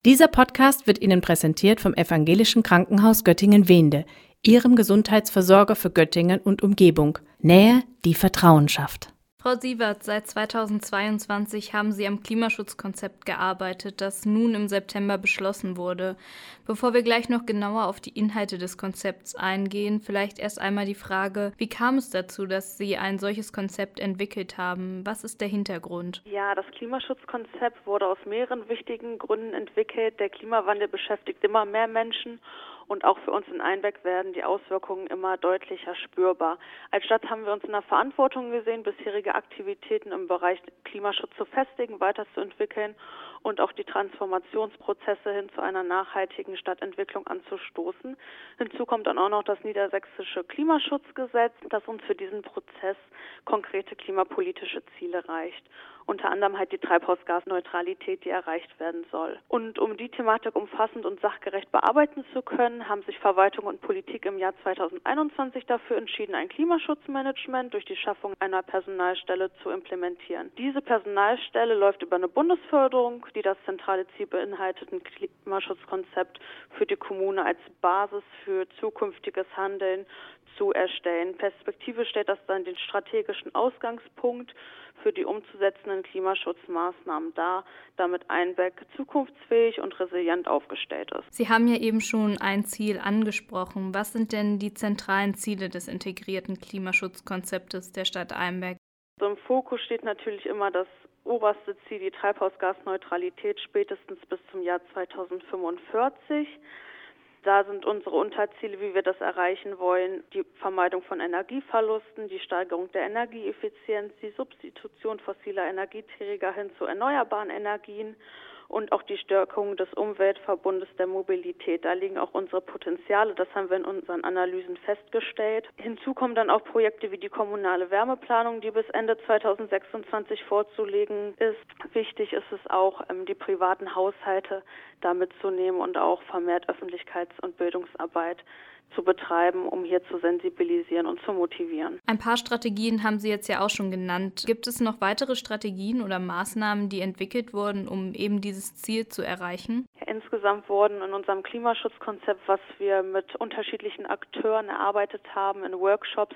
Dieser Podcast wird Ihnen präsentiert vom Evangelischen Krankenhaus Göttingen-Wehnde, Ihrem Gesundheitsversorger für Göttingen und Umgebung. Nähe, die Vertrauen schafft. Frau Sievert, seit 2022 haben Sie am Klimaschutzkonzept gearbeitet, das nun im September beschlossen wurde. Bevor wir gleich noch genauer auf die Inhalte des Konzepts eingehen, vielleicht erst einmal die Frage, wie kam es dazu, dass Sie ein solches Konzept entwickelt haben? Was ist der Hintergrund? Ja, das Klimaschutzkonzept wurde aus mehreren wichtigen Gründen entwickelt. Der Klimawandel beschäftigt immer mehr Menschen. Und auch für uns in Einbeck werden die Auswirkungen immer deutlicher spürbar. Als Stadt haben wir uns in der Verantwortung gesehen, bisherige Aktivitäten im Bereich Klimaschutz zu festigen, weiterzuentwickeln und auch die Transformationsprozesse hin zu einer nachhaltigen Stadtentwicklung anzustoßen. Hinzu kommt dann auch noch das niedersächsische Klimaschutzgesetz, das uns für diesen Prozess konkrete klimapolitische Ziele reicht. Unter anderem halt die Treibhausgasneutralität, die erreicht werden soll. Und um die Thematik umfassend und sachgerecht bearbeiten zu können, haben sich Verwaltung und Politik im Jahr 2021 dafür entschieden, ein Klimaschutzmanagement durch die Schaffung einer Personalstelle zu implementieren. Diese Personalstelle läuft über eine Bundesförderung, die das zentrale Ziel beinhaltet, ein Klimaschutzkonzept für die Kommune als Basis für zukünftiges Handeln zu erstellen. Perspektive stellt das dann den strategischen Ausgangspunkt für die umzusetzenden Klimaschutzmaßnahmen dar, damit Einbeck zukunftsfähig und resilient aufgestellt ist. Sie haben ja eben schon ein Ziel angesprochen. Was sind denn die zentralen Ziele des integrierten Klimaschutzkonzeptes der Stadt Einbeck? So im Fokus steht natürlich immer das oberste Ziel, die Treibhausgasneutralität spätestens bis zum Jahr 2045. Da sind unsere Unterziele, wie wir das erreichen wollen, die Vermeidung von Energieverlusten, die Steigerung der Energieeffizienz, die Substitution fossiler Energieträger hin zu erneuerbaren Energien und auch die Stärkung des Umweltverbundes der Mobilität. Da liegen auch unsere Potenziale, das haben wir in unseren Analysen festgestellt. Hinzu kommen dann auch Projekte wie die kommunale Wärmeplanung, die bis Ende 2026 vorzulegen ist. Wichtig ist es auch, die privaten Haushalte da mitzunehmen und auch vermehrt Öffentlichkeits- und Bildungsarbeit zu betreiben, um hier zu sensibilisieren und zu motivieren. Ein paar Strategien haben Sie jetzt ja auch schon genannt. Gibt es noch weitere Strategien oder Maßnahmen, die entwickelt wurden, um eben dieses Ziel zu erreichen? Ja, insgesamt wurden in unserem Klimaschutzkonzept, was wir mit unterschiedlichen Akteuren erarbeitet haben, in Workshops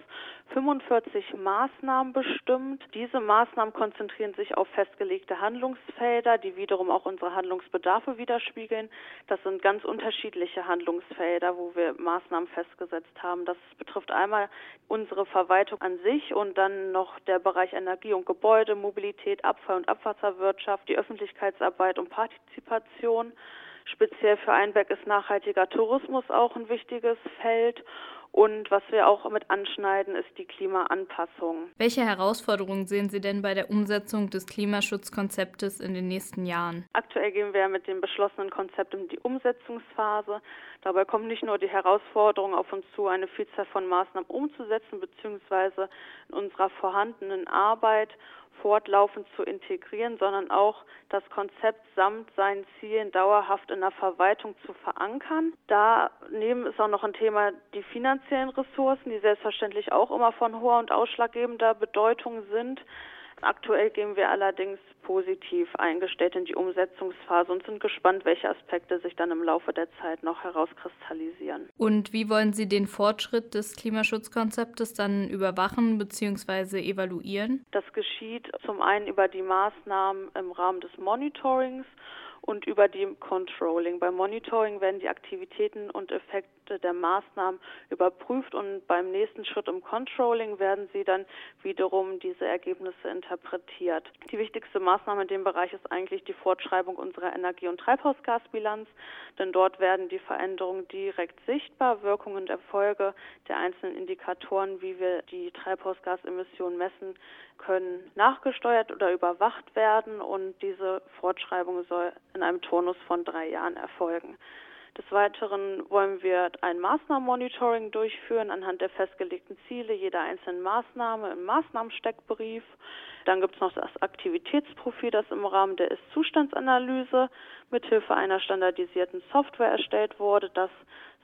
45 Maßnahmen bestimmt. Diese Maßnahmen konzentrieren sich auf festgelegte Handlungsfelder, die wiederum auch unsere Handlungsbedarfe widerspiegeln. Das sind ganz unterschiedliche Handlungsfelder, wo wir Maßnahmen festgesetzt haben. Das betrifft einmal unsere Verwaltung an sich und dann noch der Bereich Energie und Gebäude, Mobilität, Abfall- und Abwasserwirtschaft, die Öffentlichkeitsarbeit und Partizipation. Speziell für Einbeck ist nachhaltiger Tourismus auch ein wichtiges Feld. Und was wir auch mit anschneiden, ist die Klimaanpassung. Welche Herausforderungen sehen Sie denn bei der Umsetzung des Klimaschutzkonzeptes in den nächsten Jahren? Aktuell gehen wir mit dem beschlossenen Konzept in die Umsetzungsphase. Dabei kommt nicht nur die Herausforderung auf uns zu, eine Vielzahl von Maßnahmen umzusetzen bzw. in unserer vorhandenen Arbeit fortlaufend zu integrieren, sondern auch das Konzept samt seinen Zielen dauerhaft in der Verwaltung zu verankern. Daneben ist auch noch ein Thema die finanziellen Ressourcen, die selbstverständlich auch immer von hoher und ausschlaggebender Bedeutung sind. Aktuell gehen wir allerdings positiv eingestellt in die Umsetzungsphase und sind gespannt, welche Aspekte sich dann im Laufe der Zeit noch herauskristallisieren. Und wie wollen Sie den Fortschritt des Klimaschutzkonzeptes dann überwachen bzw. evaluieren? Das geschieht zum einen über die Maßnahmen im Rahmen des Monitorings und über die Controlling. Beim Monitoring werden die Aktivitäten und Effekte der Maßnahmen überprüft und beim nächsten Schritt im Controlling werden sie dann wiederum diese Ergebnisse interpretiert. Die wichtigste Maßnahme in dem Bereich ist eigentlich die Fortschreibung unserer Energie- und Treibhausgasbilanz, denn dort werden die Veränderungen direkt sichtbar, Wirkungen und Erfolge der einzelnen Indikatoren, wie wir die Treibhausgasemissionen messen können, nachgesteuert oder überwacht werden und diese Fortschreibung soll in einem Turnus von 3 Jahren erfolgen. Des Weiteren wollen wir ein Maßnahmenmonitoring durchführen anhand der festgelegten Ziele jeder einzelnen Maßnahme im Maßnahmensteckbrief. Dann gibt es noch das Aktivitätsprofil, das im Rahmen der Ist-Zustandsanalyse mithilfe einer standardisierten Software erstellt wurde. Das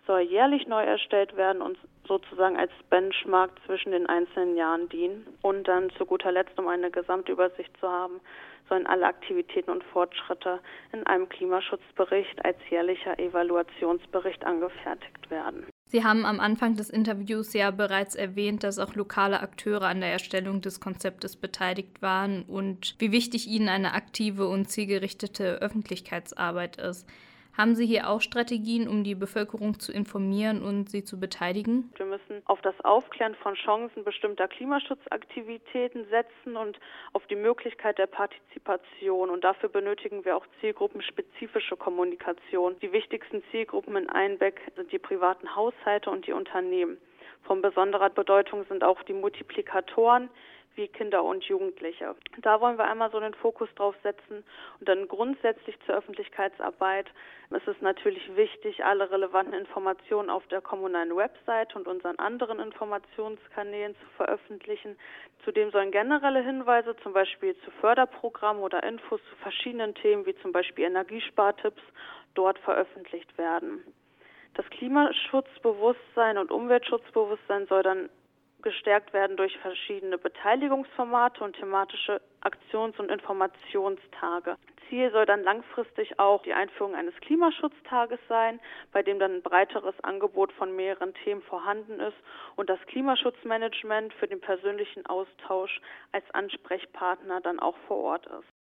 soll jährlich neu erstellt werden und sozusagen als Benchmark zwischen den einzelnen Jahren dienen. Und dann zu guter Letzt, um eine Gesamtübersicht zu haben, sollen alle Aktivitäten und Fortschritte in einem Klimaschutzbericht als jährlicher Evaluationsbericht angefertigt werden. Sie haben am Anfang des Interviews ja bereits erwähnt, dass auch lokale Akteure an der Erstellung des Konzeptes beteiligt waren und wie wichtig Ihnen eine aktive und zielgerichtete Öffentlichkeitsarbeit ist. Haben Sie hier auch Strategien, um die Bevölkerung zu informieren und sie zu beteiligen? Wir müssen auf das Aufklären von Chancen bestimmter Klimaschutzaktivitäten setzen und auf die Möglichkeit der Partizipation. Und dafür benötigen wir auch zielgruppenspezifische Kommunikation. Die wichtigsten Zielgruppen in Einbeck sind die privaten Haushalte und die Unternehmen. Von besonderer Bedeutung sind auch die Multiplikatoren wie Kinder und Jugendliche. Da wollen wir einmal so den Fokus drauf setzen und dann grundsätzlich zur Öffentlichkeitsarbeit. Es ist natürlich wichtig, alle relevanten Informationen auf der kommunalen Website und unseren anderen Informationskanälen zu veröffentlichen. Zudem sollen generelle Hinweise, zum Beispiel zu Förderprogrammen oder Infos zu verschiedenen Themen, wie zum Beispiel Energiespartipps, dort veröffentlicht werden. Das Klimaschutzbewusstsein und Umweltschutzbewusstsein soll dann gestärkt werden durch verschiedene Beteiligungsformate und thematische Aktions- und Informationstage. Ziel soll dann langfristig auch die Einführung eines Klimaschutztages sein, bei dem dann ein breiteres Angebot von mehreren Themen vorhanden ist und das Klimaschutzmanagement für den persönlichen Austausch als Ansprechpartner dann auch vor Ort ist.